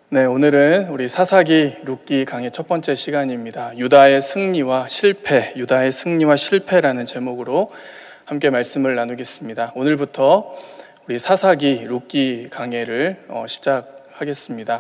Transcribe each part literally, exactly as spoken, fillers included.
네, 오늘은 우리 사사기 룻기 강의 첫 번째 시간입니다. 유다의 승리와 실패, 유다의 승리와 실패라는 제목으로 함께 말씀을 나누겠습니다. 오늘부터 우리 사사기 룻기 강해를 어, 시작하겠습니다.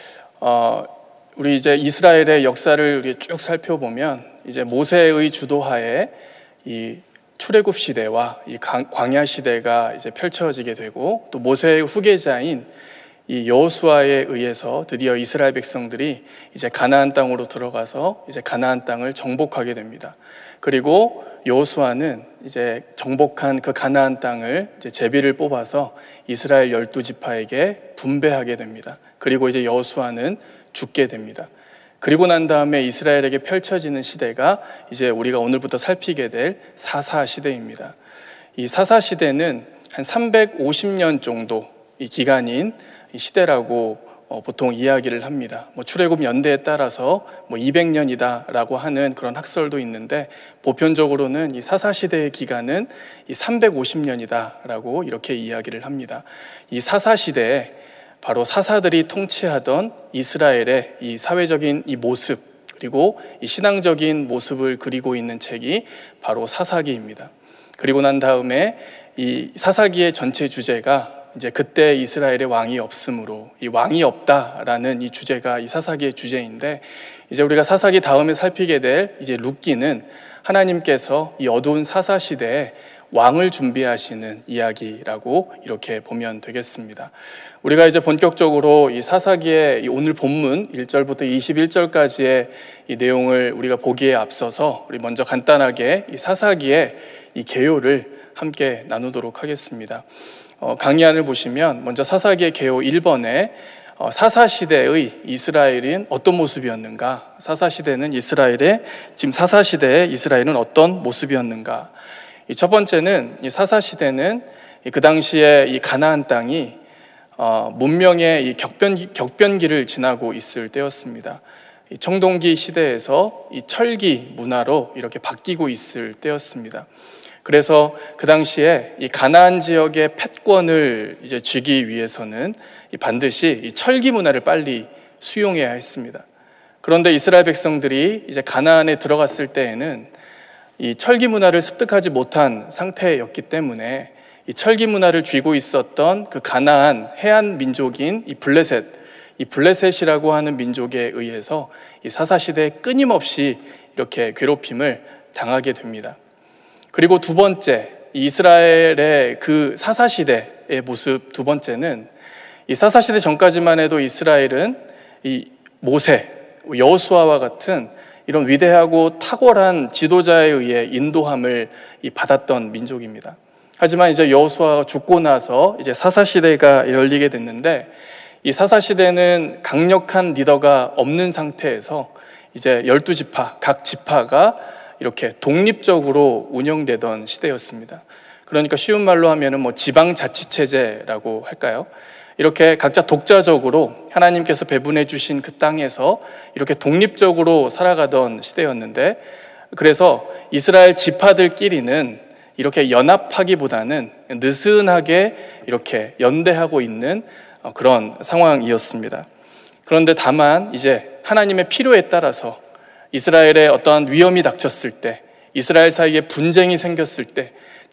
어, 우리 이제 이스라엘의 역사를 우리 쭉 살펴보면 이제 모세의 주도하에 이 출애굽 시대와 이 광야 시대가 이제 펼쳐지게 되고, 또 모세의 후계자인 이 여호수아에 의해서 드디어 이스라엘 백성들이 이제 가나안 땅으로 들어가서 이제 가나안 땅을 정복하게 됩니다. 그리고 여호수아는 이제 정복한 그 가나안 땅을 이제 제비를 뽑아서 이스라엘 열두 지파에게 분배하게 됩니다. 그리고 이제 여호수아는 죽게 됩니다. 그리고 난 다음에 이스라엘에게 펼쳐지는 시대가 이제 우리가 오늘부터 살피게 될 사사 시대입니다. 이 사사 시대는 한 삼백오십 년 정도 이 기간인 이 시대라고 어, 보통 이야기를 합니다. 뭐 출애굽 연대에 따라서 뭐 이백 년이다라고 하는 그런 학설도 있는데, 보편적으로는 이 사사 시대의 기간은 이 삼백오십 년이다라고 이렇게 이야기를 합니다. 이 사사 시대에 바로 사사들이 통치하던 이스라엘의 이 사회적인 이 모습, 그리고 이 신앙적인 모습을 그리고 있는 책이 바로 사사기입니다. 그리고 난 다음에 이 사사기의 전체 주제가 이제 그때 이스라엘의 왕이 없으므로, 이 왕이 없다라는 이 주제가 이 사사기의 주제인데, 이제 우리가 사사기 다음에 살피게 될 이제 룻기는 하나님께서 이 어두운 사사 시대에 왕을 준비하시는 이야기라고 이렇게 보면 되겠습니다. 우리가 이제 본격적으로 이 사사기의 이 오늘 본문 일 절부터 이십일 절까지의 이 내용을 우리가 보기에 앞서서 우리 먼저 간단하게 이 사사기의 이 개요를 함께 나누도록 하겠습니다. 어, 강의안을 보시면 먼저 사사기의 개요 일 번에 어, 사사시대의 이스라엘은 어떤 모습이었는가, 사사시대는 이스라엘의 지금 사사시대의 이스라엘은 어떤 모습이었는가. 이 첫 번째는 이 사사시대는 그 당시에 이 가나안 땅이 어, 문명의 이 격변, 격변기를 지나고 있을 때였습니다. 이 청동기 시대에서 이 철기 문화로 이렇게 바뀌고 있을 때였습니다. 그래서 그 당시에 이 가나안 지역의 패권을 이제 쥐기 위해서는 이 반드시 이 철기 문화를 빨리 수용해야 했습니다. 그런데 이스라엘 백성들이 이제 가나안에 들어갔을 때에는 이 철기 문화를 습득하지 못한 상태였기 때문에 이 철기 문화를 쥐고 있었던 그 가나안 해안 민족인 이 블레셋, 이 블레셋이라고 하는 민족에 의해서 이 사사 시대에 끊임없이 이렇게 괴롭힘을 당하게 됩니다. 그리고 두 번째, 이스라엘의 그 사사시대의 모습 두 번째는, 이 사사시대 전까지만 해도 이스라엘은 이 모세, 여호수아와 같은 이런 위대하고 탁월한 지도자에 의해 인도함을 받았던 민족입니다. 하지만 이제 여호수아가 죽고 나서 이제 사사시대가 열리게 됐는데, 이 사사시대는 강력한 리더가 없는 상태에서 이제 열두 지파, 각 지파가 이렇게 독립적으로 운영되던 시대였습니다. 그러니까 쉬운 말로 하면은 뭐 지방자치체제라고 할까요? 이렇게 각자 독자적으로 하나님께서 배분해 주신 그 땅에서 이렇게 독립적으로 살아가던 시대였는데, 그래서 이스라엘 지파들끼리는 이렇게 연합하기보다는 느슨하게 이렇게 연대하고 있는 그런 상황이었습니다. 그런데 다만 이제 하나님의 필요에 따라서 이스라엘에 어떠한 위험이 닥쳤을 때, 이스라엘 사이에 분쟁이 생겼을 때,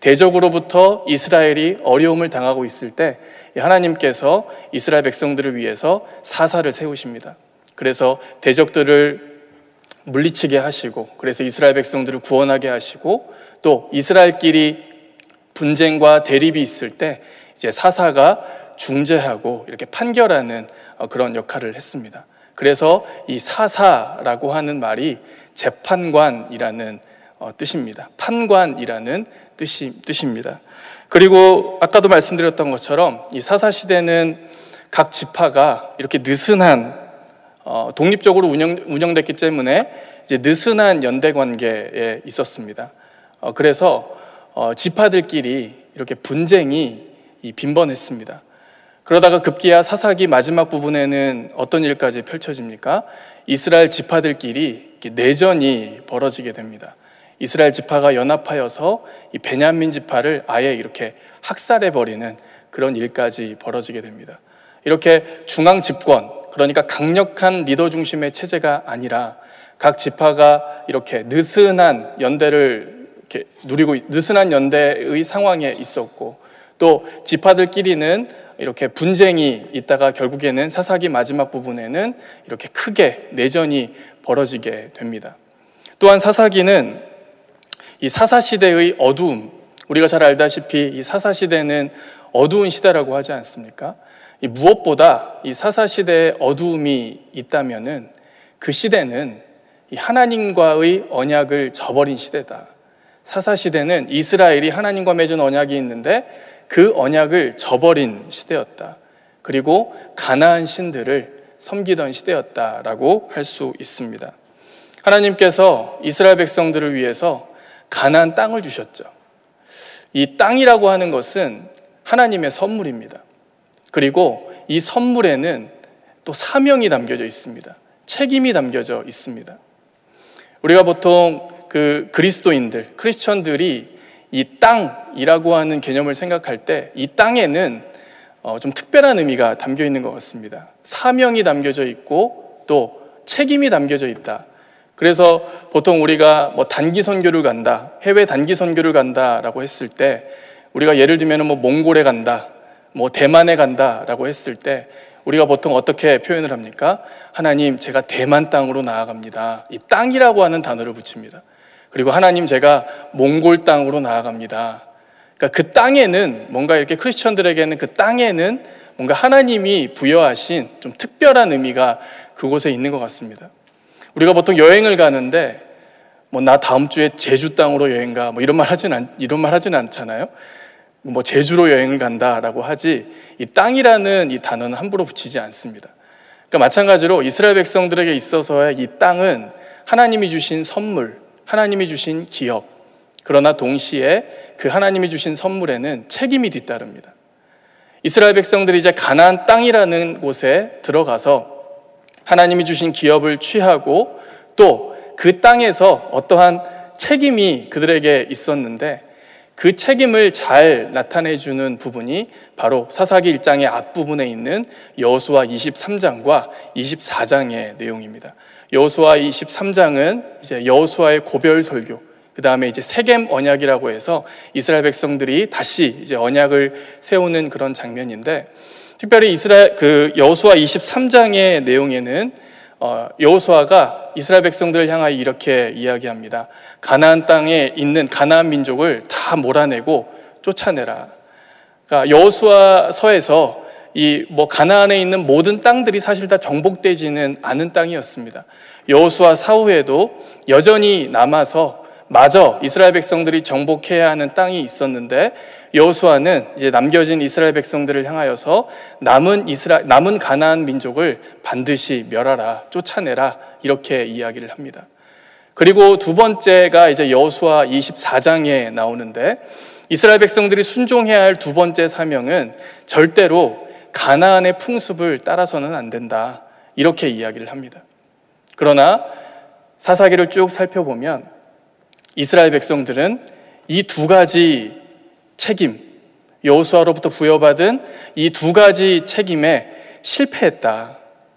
대적으로부터 이스라엘이 어려움을 당하고 있을 때 하나님께서 이스라엘 백성들을 위해서 사사를 세우십니다. 그래서 대적들을 물리치게 하시고, 그래서 이스라엘 백성들을 구원하게 하시고, 또 이스라엘끼리 분쟁과 대립이 있을 때 이제 사사가 중재하고 이렇게 판결하는 그런 역할을 했습니다. 그래서 이 사사라고 하는 말이 재판관이라는 뜻입니다. 판관이라는 뜻이, 뜻입니다. 그리고 아까도 말씀드렸던 것처럼 이 사사시대는 각 지파가 이렇게 느슨한 어, 독립적으로 운영, 운영됐기 때문에 이제 느슨한 연대 관계에 있었습니다. 어, 그래서 어, 지파들끼리 이렇게 분쟁이 이 빈번했습니다. 그러다가 급기야 사사기 마지막 부분에는 어떤 일까지 펼쳐집니까? 이스라엘 지파들끼리 내전이 벌어지게 됩니다. 이스라엘 지파가 연합하여서 이 베냐민 지파를 아예 이렇게 학살해버리는 그런 일까지 벌어지게 됩니다. 이렇게 중앙 집권, 그러니까 강력한 리더 중심의 체제가 아니라 각 지파가 이렇게 느슨한 연대를 이렇게 누리고 느슨한 연대의 상황에 있었고, 또 지파들끼리는 이렇게 분쟁이 있다가 결국에는 사사기 마지막 부분에는 이렇게 크게 내전이 벌어지게 됩니다. 또한 사사기는 이 사사시대의 어두움, 우리가 잘 알다시피 이 사사시대는 어두운 시대라고 하지 않습니까? 이 무엇보다 이 사사시대에 어두움이 있다면은 그 시대는 이 하나님과의 언약을 저버린 시대다. 사사시대는 이스라엘이 하나님과 맺은 언약이 있는데 그 언약을 저버린 시대였다. 그리고 가나안 신들을 섬기던 시대였다라고 할 수 있습니다. 하나님께서 이스라엘 백성들을 위해서 가나안 땅을 주셨죠. 이 땅이라고 하는 것은 하나님의 선물입니다. 그리고 이 선물에는 또 사명이 담겨져 있습니다. 책임이 담겨져 있습니다. 우리가 보통 그 그리스도인들, 크리스천들이 이 땅이라고 하는 개념을 생각할 때 이 땅에는 좀 특별한 의미가 담겨 있는 것 같습니다. 사명이 담겨져 있고 또 책임이 담겨져 있다. 그래서 보통 우리가 뭐 단기 선교를 간다, 해외 단기 선교를 간다라고 했을 때, 우리가 예를 들면 뭐 몽골에 간다, 뭐 대만에 간다라고 했을 때 우리가 보통 어떻게 표현을 합니까? 하나님, 제가 대만 땅으로 나아갑니다. 이 땅이라고 하는 단어를 붙입니다. 그리고 하나님, 제가 몽골 땅으로 나아갑니다. 그러니까 그 땅에는 뭔가 이렇게 크리스천들에게는 그 땅에는 뭔가 하나님이 부여하신 좀 특별한 의미가 그곳에 있는 것 같습니다. 우리가 보통 여행을 가는데 뭐 나 다음 주에 제주 땅으로 여행 가, 뭐 이런 말 하진 않, 이런 말 하진 않잖아요. 뭐 제주로 여행을 간다라고 하지, 이 땅이라는 이 단어는 함부로 붙이지 않습니다. 그러니까 마찬가지로 이스라엘 백성들에게 있어서의 이 땅은 하나님이 주신 선물, 하나님이 주신 기업, 그러나 동시에 그 하나님이 주신 선물에는 책임이 뒤따릅니다. 이스라엘 백성들이 이제 가나안 땅이라는 곳에 들어가서 하나님이 주신 기업을 취하고 또 그 땅에서 어떠한 책임이 그들에게 있었는데, 그 책임을 잘 나타내주는 부분이 바로 사사기 일 장의 앞부분에 있는 여호수아 이십삼 장과 이십사 장의 내용입니다. 여호수아 이십삼 장은 이제 여호수아의 고별 설교, 그 다음에 이제 세겜 언약이라고 해서 이스라엘 백성들이 다시 이제 언약을 세우는 그런 장면인데, 특별히 이스라엘 그 여호수아 이십삼 장의 내용에는 어, 여호수아가 이스라엘 백성들을 향하여 이렇게 이야기합니다. 가나안 땅에 있는 가나안 민족을 다 몰아내고 쫓아내라. 그러니까 여호수아서에서 이 뭐 가나안에 있는 모든 땅들이 사실 다 정복되지는 않은 땅이었습니다. 여호수아 사후에도 여전히 남아서 마저 이스라엘 백성들이 정복해야 하는 땅이 있었는데, 여호수아는 이제 남겨진 이스라엘 백성들을 향하여서 남은 이스라 남은 가나안 민족을 반드시 멸하라, 쫓아내라, 이렇게 이야기를 합니다. 그리고 두 번째가 이제 여호수아 이십사 장에 나오는데, 이스라엘 백성들이 순종해야 할 두 번째 사명은 절대로 가나안의 풍습을 따라서는 안 된다, 이렇게 이야기를 합니다. 그러나 사사기를 쭉 살펴보면 이스라엘 백성들은 이 두 가지 책임, 여호수아로부터 부여받은 이 두 가지 책임에 실패했다,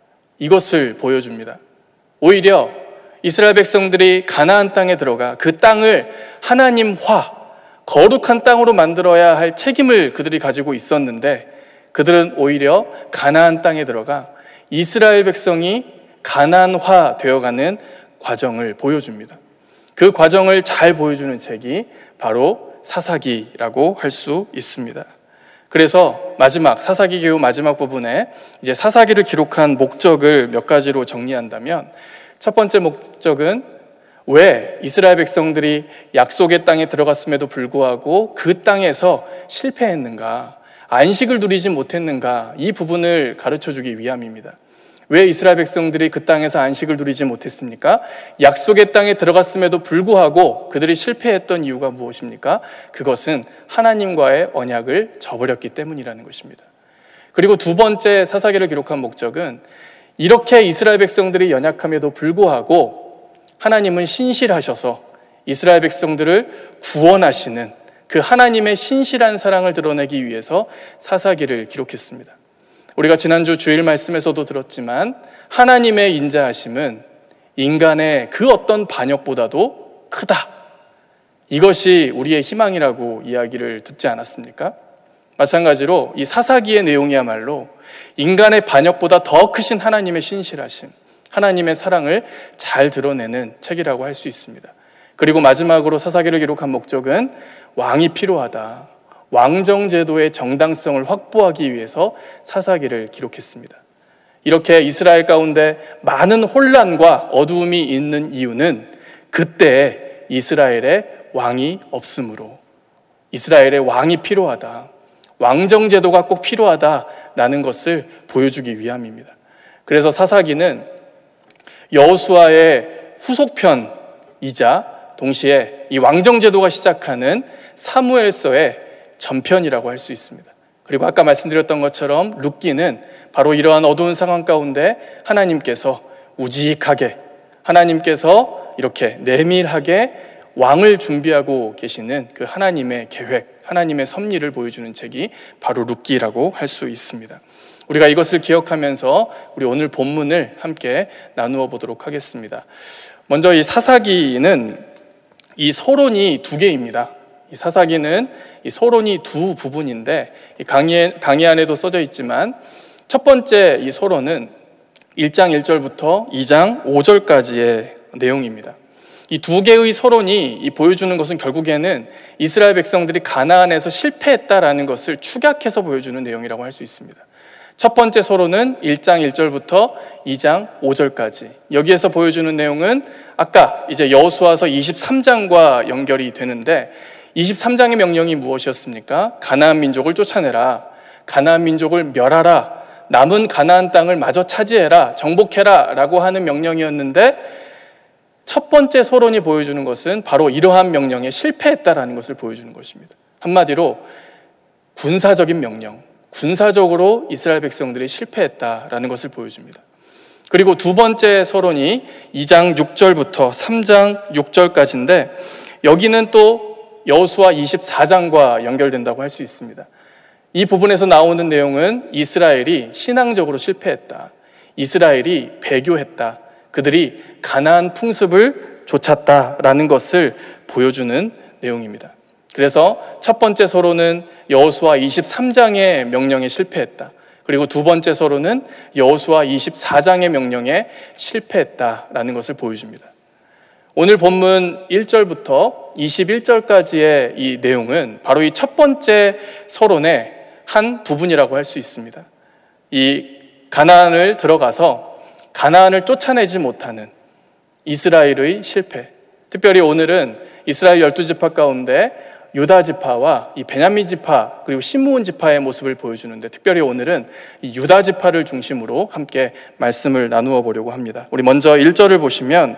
이것을 보여줍니다. 오히려 이스라엘 백성들이 가나안 땅에 들어가 그 땅을 하나님화, 거룩한 땅으로 만들어야 할 책임을 그들이 가지고 있었는데, 그들은 오히려 가나안 땅에 들어가 이스라엘 백성이 가나안화 되어가는 과정을 보여줍니다. 그 과정을 잘 보여주는 책이 바로 사사기라고 할 수 있습니다. 그래서 마지막 사사기 기후 마지막 부분에 이제 사사기를 기록한 목적을 몇 가지로 정리한다면, 첫 번째 목적은 왜 이스라엘 백성들이 약속의 땅에 들어갔음에도 불구하고 그 땅에서 실패했는가, 안식을 누리지 못했는가, 이 부분을 가르쳐주기 위함입니다. 왜 이스라엘 백성들이 그 땅에서 안식을 누리지 못했습니까? 약속의 땅에 들어갔음에도 불구하고 그들이 실패했던 이유가 무엇입니까? 그것은 하나님과의 언약을 저버렸기 때문이라는 것입니다. 그리고 두 번째 사사기를 기록한 목적은, 이렇게 이스라엘 백성들이 연약함에도 불구하고 하나님은 신실하셔서 이스라엘 백성들을 구원하시는 그 하나님의 신실한 사랑을 드러내기 위해서 사사기를 기록했습니다. 우리가 지난주 주일 말씀에서도 들었지만 하나님의 인자하심은 인간의 그 어떤 반역보다도 크다. 이것이 우리의 희망이라고 이야기를 듣지 않았습니까? 마찬가지로 이 사사기의 내용이야말로 인간의 반역보다 더 크신 하나님의 신실하심, 하나님의 사랑을 잘 드러내는 책이라고 할 수 있습니다. 그리고 마지막으로 사사기를 기록한 목적은 왕이 필요하다. 왕정제도의 정당성을 확보하기 위해서 사사기를 기록했습니다. 이렇게 이스라엘 가운데 많은 혼란과 어두움이 있는 이유는 그때 이스라엘에 왕이 없으므로, 이스라엘에 왕이 필요하다, 왕정제도가 꼭 필요하다라는 것을 보여주기 위함입니다. 그래서 사사기는 여호수아의 후속편이자 동시에 이 왕정제도가 시작하는 사무엘서의 전편이라고 할 수 있습니다. 그리고 아까 말씀드렸던 것처럼 룻기는 바로 이러한 어두운 상황 가운데 하나님께서 우직하게, 하나님께서 이렇게 내밀하게 왕을 준비하고 계시는 그 하나님의 계획, 하나님의 섭리를 보여주는 책이 바로 룻기라고 할 수 있습니다. 우리가 이것을 기억하면서 우리 오늘 본문을 함께 나누어 보도록 하겠습니다. 먼저 이 사사기는 이 서론이 두 개입니다. 이 사사기는 이 서론이 두 부분인데 이 강의, 강의 안에도 써져 있지만 첫 번째 이 서론은 일 장 일 절부터 이 장 오 절까지의 내용입니다. 이 두 개의 서론이 이 보여주는 것은 결국에는 이스라엘 백성들이 가나안에서 실패했다라는 것을 축약해서 보여주는 내용이라고 할 수 있습니다. 첫 번째 서론은 일 장 일 절부터 이 장 오 절까지. 여기에서 보여주는 내용은 아까 이제 여호수아서 이십삼 장과 연결이 되는데 이십삼 장의 명령이 무엇이었습니까? 가나안 민족을 쫓아내라, 가나안 민족을 멸하라, 남은 가나안 땅을 마저 차지해라, 정복해라 라고 하는 명령이었는데 첫 번째 서론이 보여주는 것은 바로 이러한 명령에 실패했다라는 것을 보여주는 것입니다. 한마디로 군사적인 명령, 군사적으로 이스라엘 백성들이 실패했다라는 것을 보여줍니다. 그리고 두 번째 서론이 이 장 육 절부터 삼 장 육 절까지인데 여기는 또 여호수아 이십사 장과 연결된다고 할 수 있습니다. 이 부분에서 나오는 내용은 이스라엘이 신앙적으로 실패했다, 이스라엘이 배교했다, 그들이 가나안 풍습을 좇았다라는 것을 보여주는 내용입니다. 그래서 첫 번째 서론은 여호수아 이십삼 장의 명령에 실패했다. 그리고 두 번째 서론은 여호수아 이십사 장의 명령에 실패했다라는 것을 보여줍니다. 오늘 본문 일 절부터 이십일 절까지의 이 내용은 바로 이 첫 번째 서론의 한 부분이라고 할 수 있습니다. 이 가나안을 들어가서 가나안을 쫓아내지 못하는 이스라엘의 실패, 특별히 오늘은 이스라엘 열두 지파 가운데 유다 지파와 이 베냐민 지파 그리고 시므온 지파의 모습을 보여주는데 특별히 오늘은 이 유다 지파를 중심으로 함께 말씀을 나누어 보려고 합니다. 우리 먼저 일 절을 보시면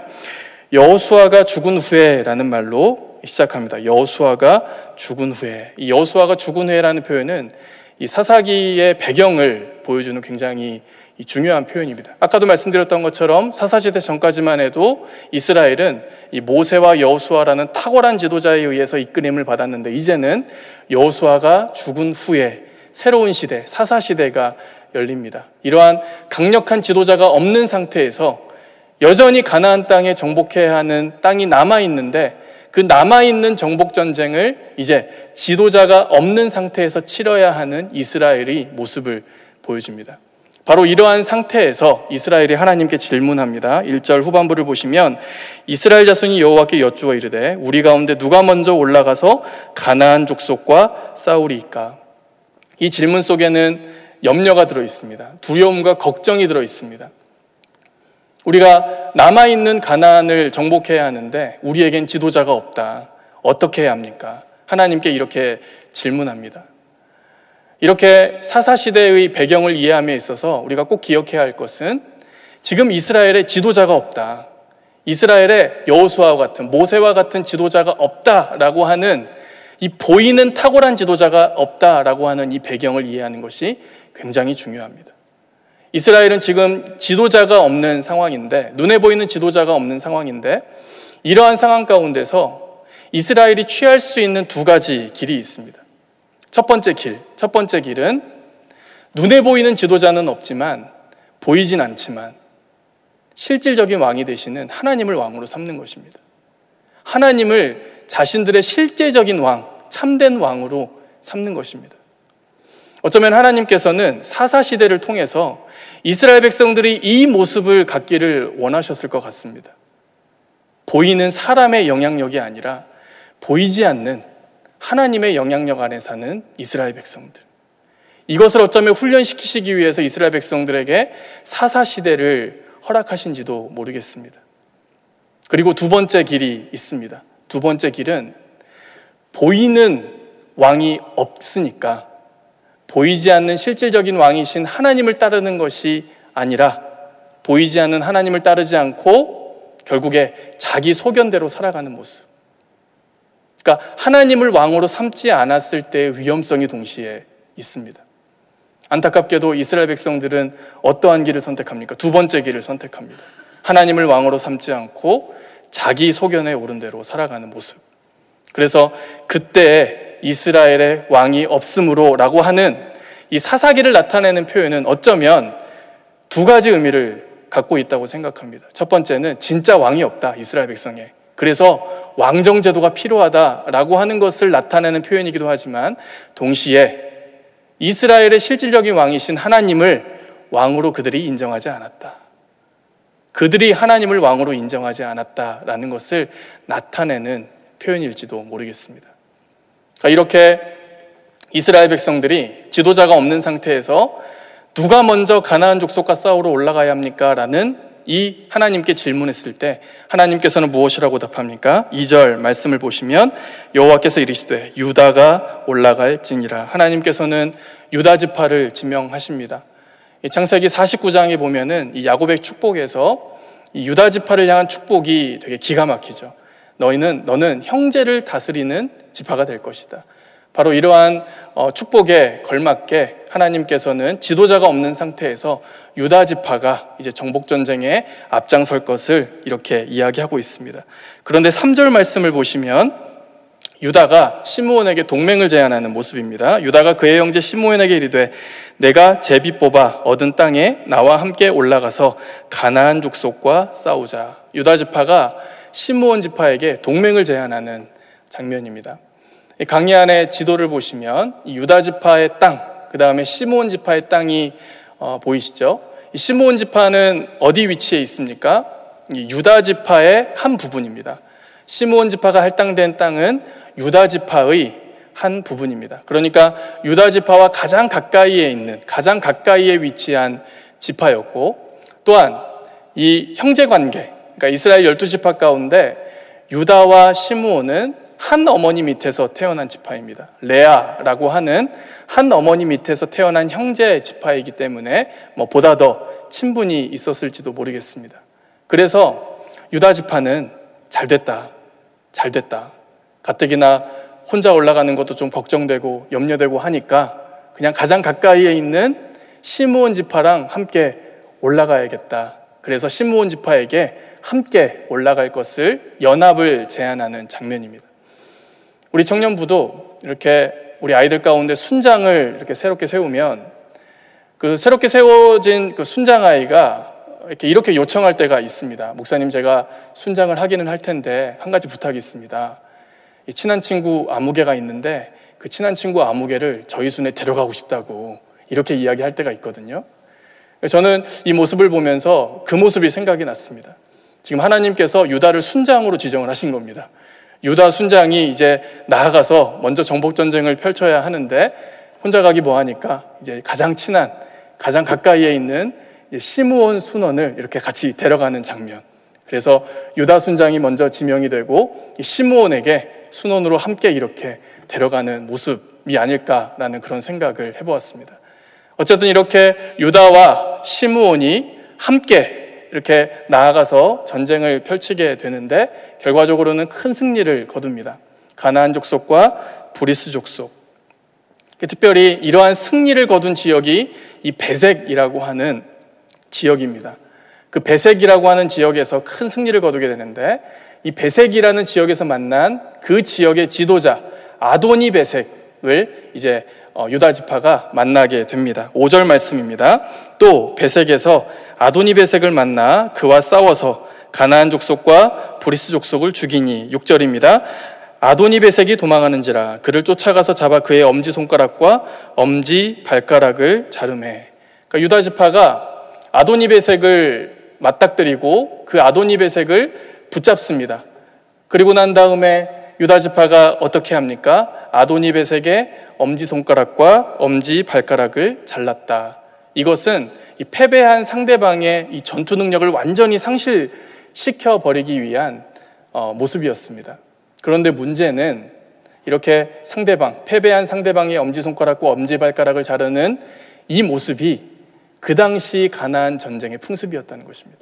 여호수아가 죽은 후에라는 말로 시작합니다. 여호수아가 죽은 후에. 이 여호수아가 죽은 후에라는 표현은 이 사사기의 배경을 보여주는 굉장히 중요한 표현입니다. 아까도 말씀드렸던 것처럼 사사시대 전까지만 해도 이스라엘은 이 모세와 여호수아라는 탁월한 지도자에 의해서 이끌림을 받았는데 이제는 여호수아가 죽은 후에 새로운 시대, 사사시대가 열립니다. 이러한 강력한 지도자가 없는 상태에서 여전히 가나안 땅에 정복해야 하는 땅이 남아있는데 그 남아있는 정복전쟁을 이제 지도자가 없는 상태에서 치러야 하는 이스라엘의 모습을 보여줍니다. 바로 이러한 상태에서 이스라엘이 하나님께 질문합니다. 일 절 후반부를 보시면 이스라엘 자손이 여호와께 여쭈어 이르되 우리 가운데 누가 먼저 올라가서 가나안 족속과 싸우리이까. 이 질문 속에는 염려가 들어있습니다. 두려움과 걱정이 들어있습니다. 우리가 남아있는 가나안을 정복해야 하는데 우리에겐 지도자가 없다. 어떻게 해야 합니까? 하나님께 이렇게 질문합니다. 이렇게 사사시대의 배경을 이해함에 있어서 우리가 꼭 기억해야 할 것은 지금 이스라엘에 지도자가 없다. 이스라엘에 여호수아와 같은 모세와 같은 지도자가 없다라고 하는 이 보이는 탁월한 지도자가 없다라고 하는 이 배경을 이해하는 것이 굉장히 중요합니다. 이스라엘은 지금 지도자가 없는 상황인데 눈에 보이는 지도자가 없는 상황인데 이러한 상황 가운데서 이스라엘이 취할 수 있는 두 가지 길이 있습니다. 첫 번째 길, 첫 번째 길은 눈에 보이는 지도자는 없지만, 보이진 않지만 실질적인 왕이 되시는 하나님을 왕으로 삼는 것입니다. 하나님을 자신들의 실제적인 왕, 참된 왕으로 삼는 것입니다. 어쩌면 하나님께서는 사사시대를 통해서 이스라엘 백성들이 이 모습을 갖기를 원하셨을 것 같습니다. 보이는 사람의 영향력이 아니라 보이지 않는 하나님의 영향력 안에 사는 이스라엘 백성들. 이것을 어쩌면 훈련시키시기 위해서 이스라엘 백성들에게 사사시대를 허락하신지도 모르겠습니다. 그리고 두 번째 길이 있습니다. 두 번째 길은 보이는 왕이 없으니까 보이지 않는 실질적인 왕이신 하나님을 따르는 것이 아니라 보이지 않는 하나님을 따르지 않고 결국에 자기 소견대로 살아가는 모습. 그러니까 하나님을 왕으로 삼지 않았을 때의 위험성이 동시에 있습니다. 안타깝게도 이스라엘 백성들은 어떠한 길을 선택합니까? 두 번째 길을 선택합니다. 하나님을 왕으로 삼지 않고 자기 소견에 오른 대로 살아가는 모습. 그래서 그때 이스라엘의 왕이 없으므로 라고 하는 이 사사기를 나타내는 표현은 어쩌면 두 가지 의미를 갖고 있다고 생각합니다. 첫 번째는 진짜 왕이 없다, 이스라엘 백성에. 그래서 왕정제도가 필요하다라고 하는 것을 나타내는 표현이기도 하지만 동시에 이스라엘의 실질적인 왕이신 하나님을 왕으로 그들이 인정하지 않았다. 그들이 하나님을 왕으로 인정하지 않았다라는 것을 나타내는 표현일지도 모르겠습니다. 그러니까 이렇게 이스라엘 백성들이 지도자가 없는 상태에서 누가 먼저 가나안 족속과 싸우러 올라가야 합니까? 라는 이 하나님께 질문했을 때 하나님께서는 무엇이라고 답합니까? 이 절 말씀을 보시면 여호와께서 이르시되 유다가 올라갈지니라. 하나님께서는 유다 지파를 지명하십니다. 창세기 사십구 장에 보면은 이 야곱의 축복에서 이 유다 지파를 향한 축복이 되게 기가 막히죠. 너희는 너는 형제를 다스리는 지파가 될 것이다. 바로 이러한 축복에 걸맞게 하나님께서는 지도자가 없는 상태에서 유다 지파가 이제 정복 전쟁에 앞장설 것을 이렇게 이야기하고 있습니다. 그런데 삼 절 말씀을 보시면 유다가 시므온에게 동맹을 제안하는 모습입니다. 유다가 그의 형제 시므온에게 이르되 내가 제비 뽑아 얻은 땅에 나와 함께 올라가서 가나안 족속과 싸우자. 유다 지파가 시므온 지파에게 동맹을 제안하는 장면입니다. 강의 안에 지도를 보시면 유다 지파의 땅, 그 다음에 시므온 지파의 땅이 어, 보이시죠? 이 시므온 지파는 어디 위치에 있습니까? 이 유다 지파의 한 부분입니다. 시므온 지파가 할당된 땅은 유다 지파의 한 부분입니다. 그러니까 유다 지파와 가장 가까이에 있는, 가장 가까이에 위치한 지파였고, 또한 이 형제 관계, 그러니까 이스라엘 열두 지파 가운데 유다와 시므온은 한 어머니 밑에서 태어난 지파입니다. 레아라고 하는 한 어머니 밑에서 태어난 형제 지파이기 때문에 뭐 보다 더 친분이 있었을지도 모르겠습니다. 그래서 유다 지파는 잘 됐다, 잘 됐다. 가뜩이나 혼자 올라가는 것도 좀 걱정되고 염려되고 하니까 그냥 가장 가까이에 있는 시므온 지파랑 함께 올라가야겠다. 그래서 시므온 지파에게 함께 올라갈 것을 연합을 제안하는 장면입니다. 우리 청년부도 이렇게 우리 아이들 가운데 순장을 이렇게 새롭게 세우면 그 새롭게 세워진 그 순장 아이가 이렇게 이렇게 요청할 때가 있습니다. 목사님, 제가 순장을 하기는 할 텐데 한 가지 부탁이 있습니다. 이 친한 친구 아무개가 있는데 그 친한 친구 아무개를 저희 순에 데려가고 싶다고 이렇게 이야기할 때가 있거든요. 저는 이 모습을 보면서 그 모습이 생각이 났습니다. 지금 하나님께서 유다를 순장으로 지정을 하신 겁니다. 유다 순장이 이제 나아가서 먼저 정복전쟁을 펼쳐야 하는데 혼자 가기 뭐하니까 이제 가장 친한, 가장 가까이에 있는 시므온 순원을 이렇게 같이 데려가는 장면. 그래서 유다 순장이 먼저 지명이 되고 시므온에게 순원으로 함께 이렇게 데려가는 모습이 아닐까라는 그런 생각을 해보았습니다. 어쨌든 이렇게 유다와 시므온이 함께 이렇게 나아가서 전쟁을 펼치게 되는데 결과적으로는 큰 승리를 거둡니다. 가나안 족속과 브리스 족속. 특별히 이러한 승리를 거둔 지역이 이 베색이라고 하는 지역입니다. 그 베색이라고 하는 지역에서 큰 승리를 거두게 되는데 이 베색이라는 지역에서 만난 그 지역의 지도자 아도니 베색을 이제 유다 지파가 만나게 됩니다. 오 절 말씀입니다. 또 베색에서 아도니 베색을 만나 그와 싸워서 가나안 족속과 브리스 족속을 죽이니. 육 절입니다. 아도니 베색이 도망하는지라 그를 쫓아가서 잡아 그의 엄지손가락과 엄지 발가락을 자르매. 그러니까 유다 지파가 아도니 베색을 맞닥뜨리고 그 아도니 베색을 붙잡습니다. 그리고 난 다음에 유다 지파가 어떻게 합니까? 아도니 베색의 엄지손가락과 엄지 발가락을 잘랐다. 이것은 이 패배한 상대방의 이 전투 능력을 완전히 상실시켜 버리기 위한 어, 모습이었습니다. 그런데 문제는 이렇게 상대방, 패배한 상대방의 엄지손가락과 엄지발가락을 자르는 이 모습이 그 당시 가나안 전쟁의 풍습이었다는 것입니다.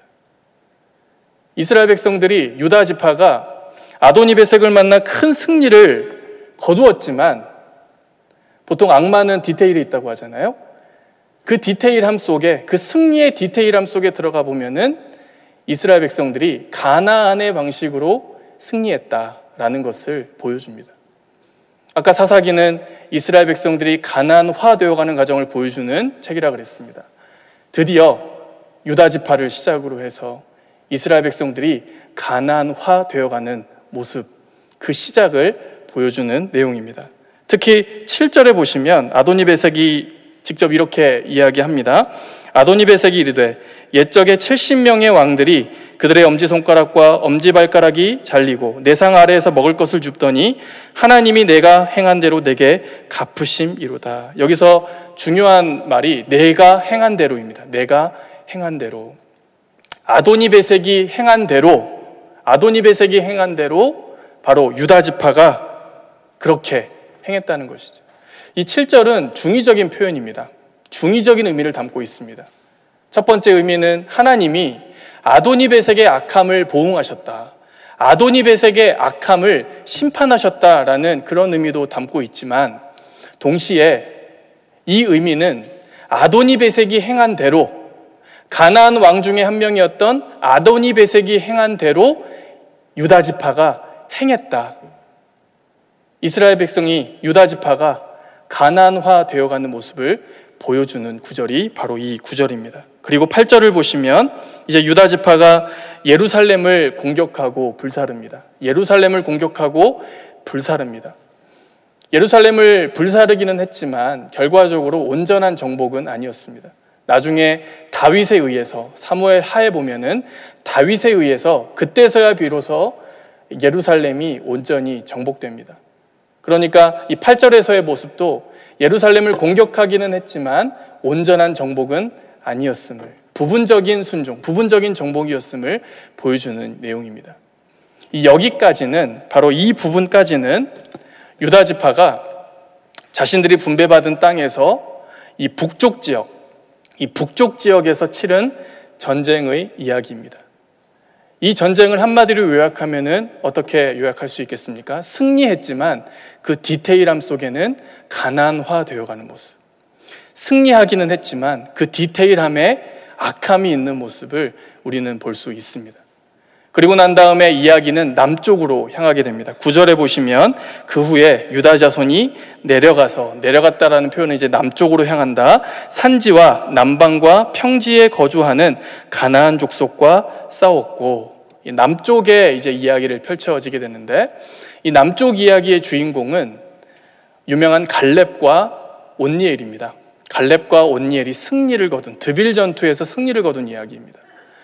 이스라엘 백성들이 유다 지파가 아도니 베색을 만나 큰 승리를 거두었지만 보통 악마는 디테일이 있다고 하잖아요. 그 디테일함 속에, 그 승리의 디테일함 속에 들어가 보면은 이스라엘 백성들이 가나안의 방식으로 승리했다라는 것을 보여줍니다. 아까 사사기는 이스라엘 백성들이 가나안화되어가는 과정을 보여주는 책이라 그랬습니다. 드디어 유다 지파를 시작으로 해서 이스라엘 백성들이 가나안화되어가는 모습, 그 시작을 보여주는 내용입니다. 특히 칠 절에 보시면 아도니 베색이 직접 이렇게 이야기합니다. 아도니 베색이 이르되 옛적에 칠십 명의 왕들이 그들의 엄지손가락과 엄지발가락이 잘리고 내 상 아래에서 먹을 것을 줍더니 하나님이 내가 행한 대로 내게 갚으심이로다. 여기서 중요한 말이 내가 행한 대로입니다. 내가 행한 대로. 아도니 베색이 행한 대로, 아도니 베색이 행한 대로 바로 유다 지파가 그렇게 행했다는 것이죠. 이 칠 절은 중의적인 표현입니다. 중의적인 의미를 담고 있습니다. 첫 번째 의미는 하나님이 아도니 베색의 악함을 보응하셨다, 아도니 베색의 악함을 심판하셨다라는 그런 의미도 담고 있지만, 동시에 이 의미는 아도니 베색이 행한 대로, 가나안 왕 중에 한 명이었던 아도니 베색이 행한 대로 유다 지파가 행했다. 이스라엘 백성이, 유다 지파가 가나안화 되어가는 모습을 보여주는 구절이 바로 이 구절입니다. 그리고 팔 절을 보시면 이제 유다 지파가 예루살렘을 공격하고 불사릅니다. 예루살렘을 공격하고 불사릅니다. 예루살렘을 불사르기는 했지만 결과적으로 온전한 정복은 아니었습니다. 나중에 다윗에 의해서, 사무엘 하에 보면은 다윗에 의해서 그때서야 비로소 예루살렘이 온전히 정복됩니다. 그러니까 이 팔 절에서의 모습도 예루살렘을 공격하기는 했지만 온전한 정복은 아니었음을, 부분적인 순종, 부분적인 정복이었음을 보여주는 내용입니다. 이 여기까지는, 바로 이 부분까지는 유다 지파가 자신들이 분배받은 땅에서 이 북쪽 지역, 이 북쪽 지역에서 치른 전쟁의 이야기입니다. 이 전쟁을 한마디로 요약하면은 어떻게 요약할 수 있겠습니까? 승리했지만 그 디테일함 속에는 가나안화 되어가는 모습. 승리하기는 했지만 그 디테일함에 악함이 있는 모습을 우리는 볼 수 있습니다. 그리고 난 다음에 이야기는 남쪽으로 향하게 됩니다. 구 절에 보시면 그 후에 유다 자손이 내려가서, 내려갔다라는 표현은 이제 남쪽으로 향한다. 산지와 남방과 평지에 거주하는 가나안 족속과 싸웠고, 이 남쪽에 이제 이야기를 펼쳐지게 되는데, 이 남쪽 이야기의 주인공은 유명한 갈렙과 온니엘입니다. 갈렙과 온니엘이 승리를 거둔, 드빌 전투에서 승리를 거둔 이야기입니다.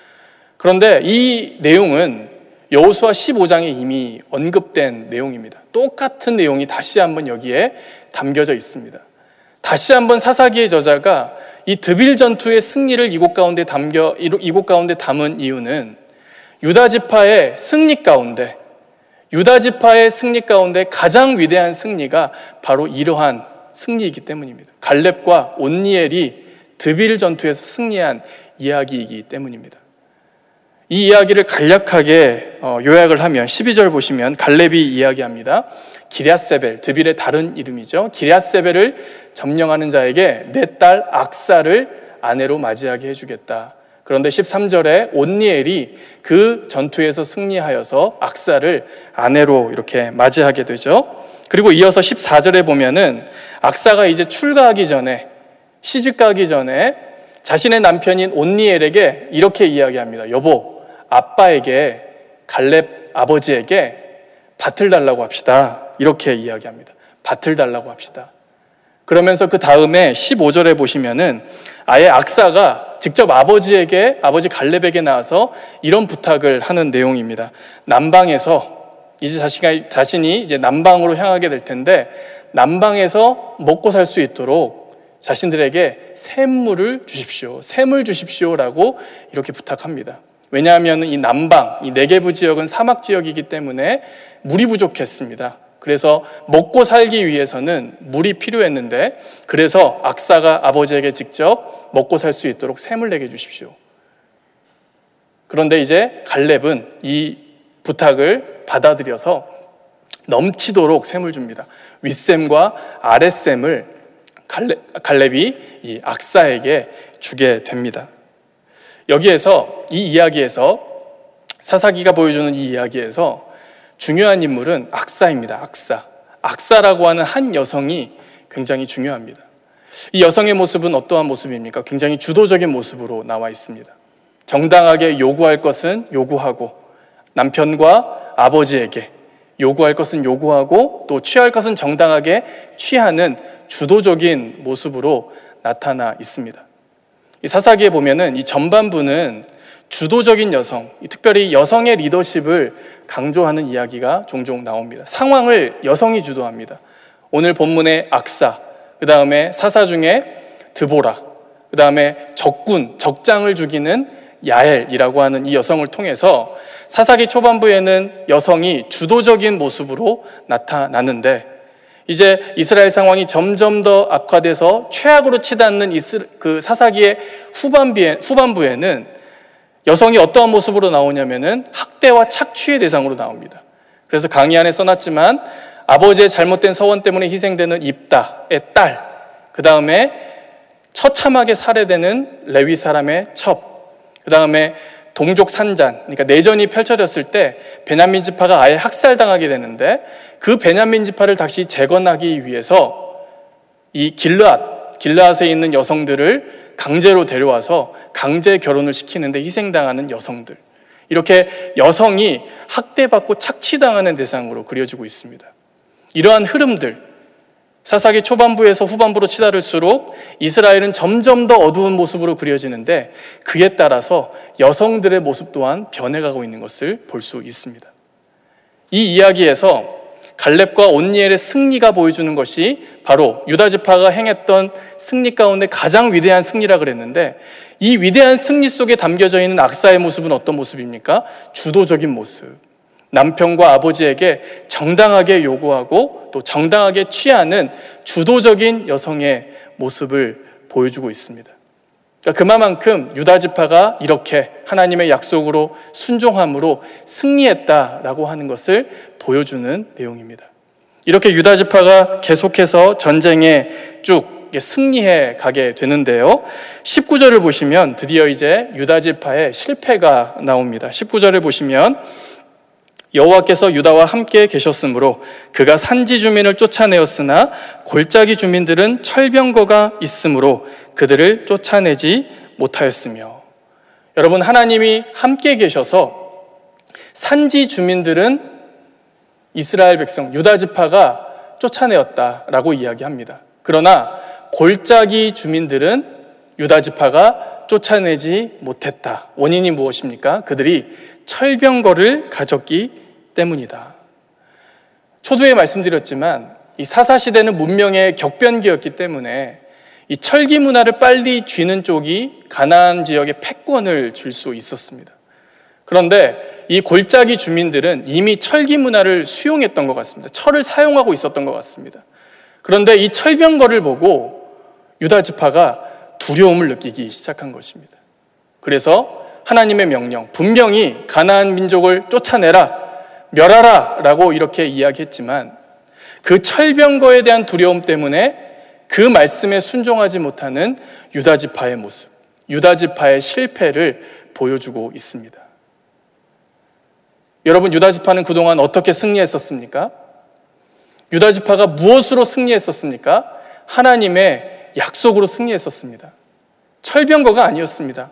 그런데 이 내용은 여호수아 십오 장에 이미 언급된 내용입니다. 똑같은 내용이 다시 한번 여기에 담겨져 있습니다. 다시 한번 사사기의 저자가 이 드빌 전투의 승리를 이곳 가운데 담겨, 이곳 가운데 담은 이유는 유다 지파의 승리 가운데, 유다 지파의 승리 가운데 가장 위대한 승리가 바로 이러한 승리이기 때문입니다. 갈렙과 온니엘이 드빌 전투에서 승리한 이야기이기 때문입니다. 이 이야기를 간략하게 요약을 하면 십이 절 보시면 갈렙이 이야기합니다. 기럇세벨, 드빌의 다른 이름이죠. 기럇세벨을 점령하는 자에게 내 딸 악사를 아내로 맞이하게 해주겠다. 그런데 십삼 절에 온니엘이 그 전투에서 승리하여서 악사를 아내로 이렇게 맞이하게 되죠. 그리고 이어서 십사 절에 보면은 악사가 이제 출가하기 전에, 시집가기 전에 자신의 남편인 온니엘에게 이렇게 이야기합니다. 여보, 아빠에게, 갈렙 아버지에게 밭을 달라고 합시다. 이렇게 이야기합니다. 밭을 달라고 합시다. 그러면서 그 다음에 십오 절에 보시면은 아예 악사가 직접 아버지에게, 아버지 갈렙에게 나와서 이런 부탁을 하는 내용입니다. 남방에서, 이제 자신이, 자신이 이제 남방으로 향하게 될 텐데, 남방에서 먹고 살 수 있도록 자신들에게 샘물을 주십시오. 샘을 주십시오라고 이렇게 부탁합니다. 왜냐하면 이 남방, 이 네게브 지역은 사막 지역이기 때문에 물이 부족했습니다. 그래서 먹고 살기 위해서는 물이 필요했는데, 그래서 악사가 아버지에게 직접 먹고 살 수 있도록 샘을 내게 주십시오. 그런데 이제 갈렙은 이 부탁을 받아들여서 넘치도록 샘을 줍니다. 윗샘과 아랫샘을 갈렙, 갈렙이 이 악사에게 주게 됩니다. 여기에서, 이 이야기에서, 사사기가 보여주는 이 이야기에서 중요한 인물은 악사입니다. 악사. 악사라고 하는 한 여성이 굉장히 중요합니다. 이 여성의 모습은 어떠한 모습입니까? 굉장히 주도적인 모습으로 나와 있습니다. 정당하게 요구할 것은 요구하고, 남편과 아버지에게 요구할 것은 요구하고, 또 취할 것은 정당하게 취하는 주도적인 모습으로 나타나 있습니다. 이 사사기에 보면은 이 전반부는 주도적인 여성, 특별히 여성의 리더십을 강조하는 이야기가 종종 나옵니다. 상황을 여성이 주도합니다. 오늘 본문의 악사, 그 다음에 사사 중에 드보라, 그 다음에 적군, 적장을 죽이는 야엘이라고 하는 이 여성을 통해서 사사기 초반부에는 여성이 주도적인 모습으로 나타나는데, 이제 이스라엘 상황이 점점 더 악화돼서 최악으로 치닫는 이스, 그 사사기의 후반부에, 후반부에는 여성이 어떠한 모습으로 나오냐면은 학대와 착취의 대상으로 나옵니다. 그래서 강의 안에 써놨지만 아버지의 잘못된 서원 때문에 희생되는 입다의 딸, 그 다음에 처참하게 살해되는 레위 사람의 첩, 그 다음에 동족 산잔, 그러니까 내전이 펼쳐졌을 때 베냐민 지파가 아예 학살당하게 되는데, 그 베냐민 지파를 다시 재건하기 위해서 이 길르앗, 길르앗에 있는 여성들을 강제로 데려와서 강제 결혼을 시키는데 희생당하는 여성들, 이렇게 여성이 학대받고 착취당하는 대상으로 그려지고 있습니다. 이러한 흐름들, 사사기 초반부에서 후반부로 치달을수록 이스라엘은 점점 더 어두운 모습으로 그려지는데, 그에 따라서 여성들의 모습 또한 변해가고 있는 것을 볼 수 있습니다. 이 이야기에서 갈렙과 온니엘의 승리가 보여주는 것이 바로 유다 지파가 행했던 승리 가운데 가장 위대한 승리라 그랬는데, 이 위대한 승리 속에 담겨져 있는 악사의 모습은 어떤 모습입니까? 주도적인 모습. 남편과 아버지에게 정당하게 요구하고 또 정당하게 취하는 주도적인 여성의 모습을 보여주고 있습니다. 그러니까 그만큼 유다 지파가 이렇게 하나님의 약속으로 순종함으로 승리했다라고 하는 것을 보여주는 내용입니다. 이렇게 유다 지파가 계속해서 전쟁에 쭉 승리해 가게 되는데요, 십구 절을 보시면 드디어 이제 유다 지파의 실패가 나옵니다. 십구 절을 보시면 여호와께서 유다와 함께 계셨으므로 그가 산지 주민을 쫓아내었으나 골짜기 주민들은 철병거가 있으므로 그들을 쫓아내지 못하였으며. 여러분, 하나님이 함께 계셔서 산지 주민들은 이스라엘 백성, 유다 지파가 쫓아내었다라고 이야기합니다. 그러나 골짜기 주민들은 유다 지파가 쫓아내지 못했다. 원인이 무엇입니까? 그들이 철병거를 가졌기 때문이다. 초두에 말씀드렸지만 이 사사시대는 문명의 격변기였기 때문에 이 철기 문화를 빨리 쥐는 쪽이 가나안 지역의 패권을 줄 수 있었습니다. 그런데 이 골짜기 주민들은 이미 철기 문화를 수용했던 것 같습니다. 철을 사용하고 있었던 것 같습니다. 그런데 이 철병거를 보고 유다 지파가 두려움을 느끼기 시작한 것입니다. 그래서 하나님의 명령, 분명히 가나안 민족을 쫓아내라, 멸하라 라고 이렇게 이야기했지만 그 철병거에 대한 두려움 때문에 그 말씀에 순종하지 못하는 유다 지파의 모습, 유다 지파의 실패를 보여주고 있습니다. 여러분, 유다 지파는 그동안 어떻게 승리했었습니까? 유다 지파가 무엇으로 승리했었습니까? 하나님의 약속으로 승리했었습니다. 철병거가 아니었습니다.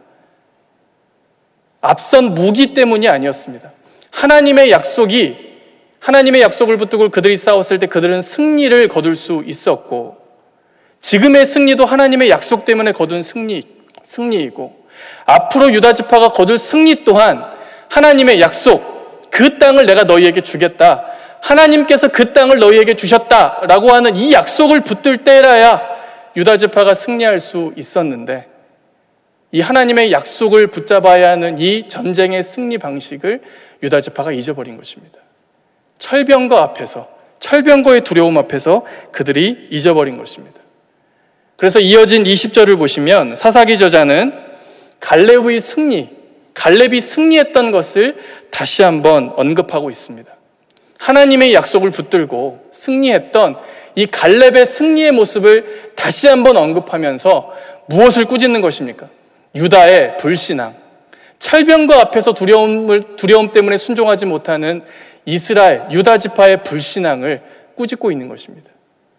앞선 무기 때문이 아니었습니다. 하나님의 약속이, 하나님의 약속을 붙들고 그들이 싸웠을 때 그들은 승리를 거둘 수 있었고, 지금의 승리도 하나님의 약속 때문에 거둔 승리, 승리이고, 앞으로 유다 지파가 거둘 승리 또한 하나님의 약속, 그 땅을 내가 너희에게 주겠다, 하나님께서 그 땅을 너희에게 주셨다라고 하는 이 약속을 붙들 때라야 유다 지파가 승리할 수 있었는데, 이 하나님의 약속을 붙잡아야 하는 이 전쟁의 승리 방식을 유다 지파가 잊어버린 것입니다. 철병거 앞에서, 철병거의 두려움 앞에서 그들이 잊어버린 것입니다. 그래서 이어진 이십 절을 보시면 사사기 저자는 갈렙의 승리, 갈렙이 승리했던 것을 다시 한번 언급하고 있습니다. 하나님의 약속을 붙들고 승리했던 이 갈렙의 승리의 모습을 다시 한번 언급하면서 무엇을 꾸짖는 것입니까? 유다의 불신앙, 철병거 앞에서 두려움을, 두려움 때문에 순종하지 못하는 이스라엘, 유다 지파의 불신앙을 꾸짖고 있는 것입니다.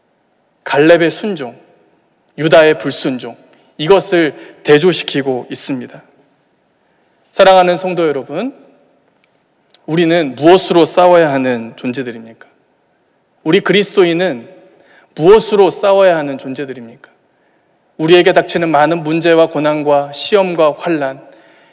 갈렙의 순종, 유다의 불순종, 이것을 대조시키고 있습니다. 사랑하는 성도 여러분, 우리는 무엇으로 싸워야 하는 존재들입니까? 우리 그리스도인은 무엇으로 싸워야 하는 존재들입니까? 우리에게 닥치는 많은 문제와 고난과 시험과 환난,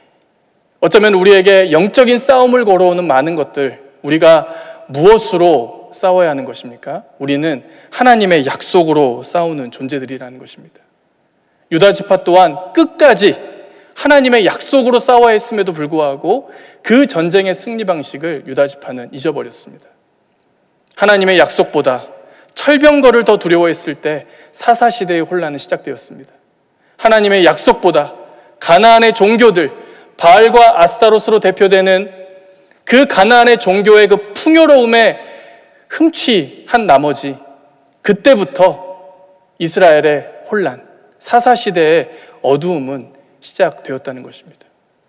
어쩌면 우리에게 영적인 싸움을 걸어오는 많은 것들, 우리가 무엇으로 싸워야 하는 것입니까? 우리는 하나님의 약속으로 싸우는 존재들이라는 것입니다. 유다 지파 또한 끝까지 하나님의 약속으로 싸워야 했음에도 불구하고 그 전쟁의 승리 방식을 유다 지파는 잊어버렸습니다. 하나님의 약속보다 철병거를 더 두려워했을 때 사사시대의 혼란은 시작되었습니다. 하나님의 약속보다 가나안의 종교들, 바알과 아스타롯으로 대표되는 그 가나안의 종교의 그 풍요로움에 흠취한 나머지 그때부터 이스라엘의 혼란, 사사시대의 어두움은 시작되었다는 것입니다.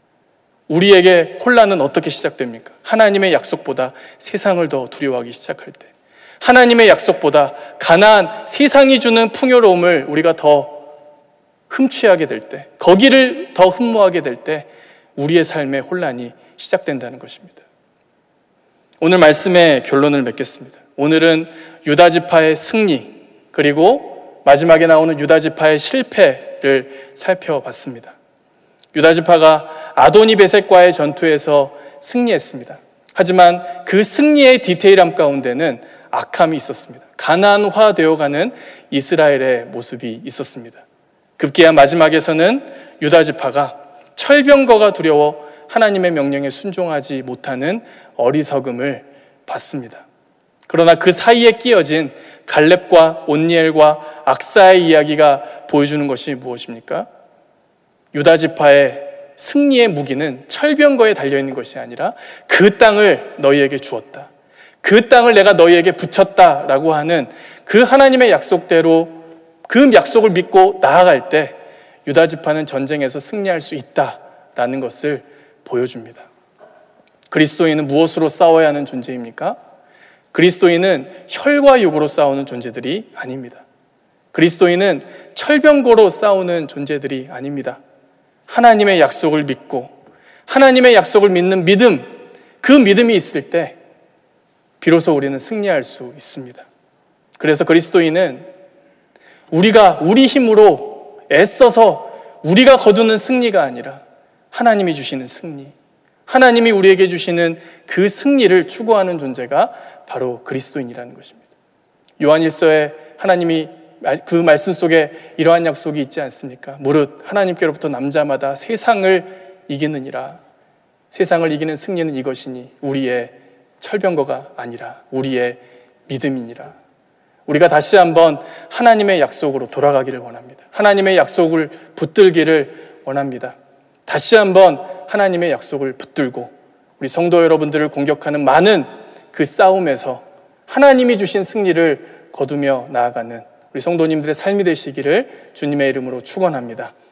우리에게 혼란은 어떻게 시작됩니까? 하나님의 약속보다 세상을 더 두려워하기 시작할 때, 하나님의 약속보다 가나안, 세상이 주는 풍요로움을 우리가 더 흠취하게 될 때, 거기를 더 흠모하게 될 때 우리의 삶의 혼란이 시작된다는 것입니다. 오늘 말씀의 결론을 맺겠습니다. 오늘은 유다 지파의 승리, 그리고 마지막에 나오는 유다 지파의 실패를 살펴봤습니다. 유다 지파가 아도니 베셋과의 전투에서 승리했습니다. 하지만 그 승리의 디테일함 가운데는 악함이 있었습니다. 가나안화 되어가는 이스라엘의 모습이 있었습니다. 급기야 마지막에서는 유다 지파가 철병거가 두려워 하나님의 명령에 순종하지 못하는 어리석음을 받습니다. 그러나 그 사이에 끼어진 갈렙과 온니엘과 악사의 이야기가 보여주는 것이 무엇입니까? 유다 지파의 승리의 무기는 철병거에 달려있는 것이 아니라 그 땅을 너희에게 주었다, 그 땅을 내가 너희에게 붙였다라고 하는 그 하나님의 약속대로 그 약속을 믿고 나아갈 때 유다 지파는 전쟁에서 승리할 수 있다라는 것을 보여줍니다. 그리스도인은 무엇으로 싸워야 하는 존재입니까? 그리스도인은 혈과 육으로 싸우는 존재들이 아닙니다. 그리스도인은 철병거로 싸우는 존재들이 아닙니다. 하나님의 약속을 믿고 하나님의 약속을 믿는 믿음, 그 믿음이 있을 때 비로소 우리는 승리할 수 있습니다. 그래서 그리스도인은 우리가 우리 힘으로 애써서 우리가 거두는 승리가 아니라 하나님이 주시는 승리, 하나님이 우리에게 주시는 그 승리를 추구하는 존재가 바로 그리스도인이라는 것입니다. 요한일서에 하나님이 그 말씀 속에 이러한 약속이 있지 않습니까? 무릇 하나님께로부터 남자마다 세상을 이기느니라. 세상을 이기는 승리는 이것이니 우리의 철병거가 아니라 우리의 믿음이니라. 우리가 다시 한번 하나님의 약속으로 돌아가기를 원합니다. 하나님의 약속을 붙들기를 원합니다. 다시 한번 하나님의 약속을 붙들고 우리 성도 여러분들을 공격하는 많은 그 싸움에서 하나님이 주신 승리를 거두며 나아가는 우리 성도님들의 삶이 되시기를 주님의 이름으로 축원합니다.